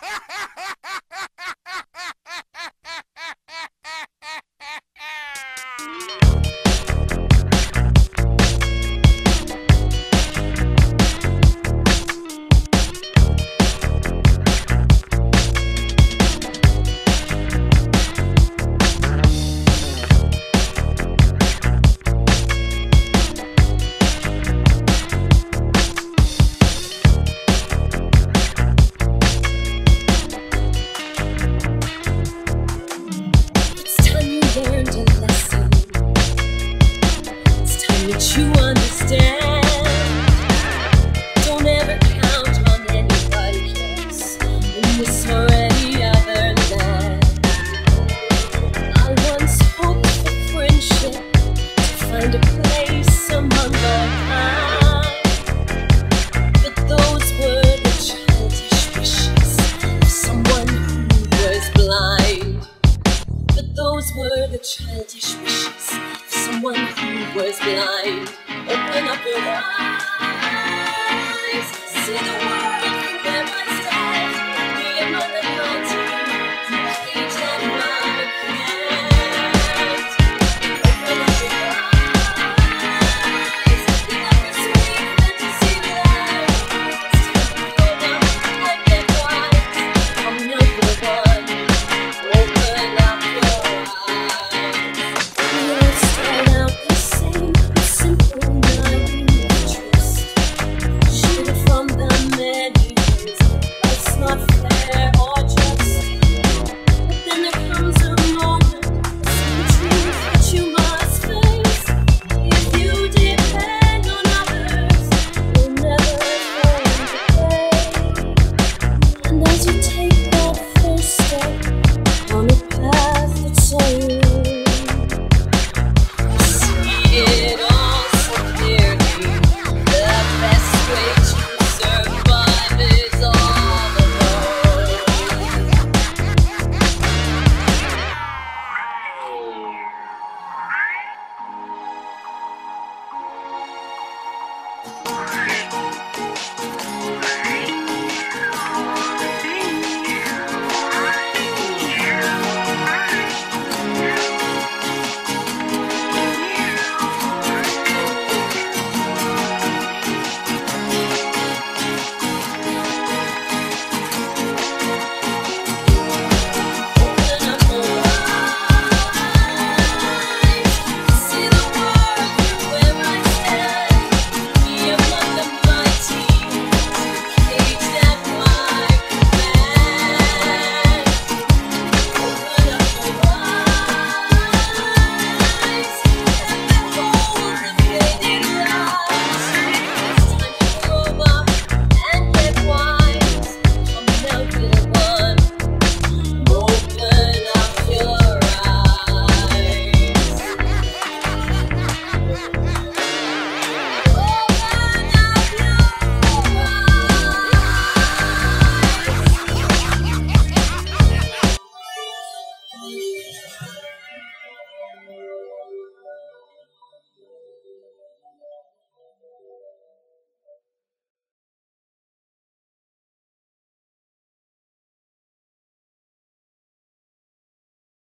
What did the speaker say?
You understand. Don't ever count on anybody else in this or any other land. I once hoped for friendship, to find a place among the kind, but those were the childish wishes of someone who was blind. But those were the childish wishes of someone who was blind. Open up your eyes, see the world.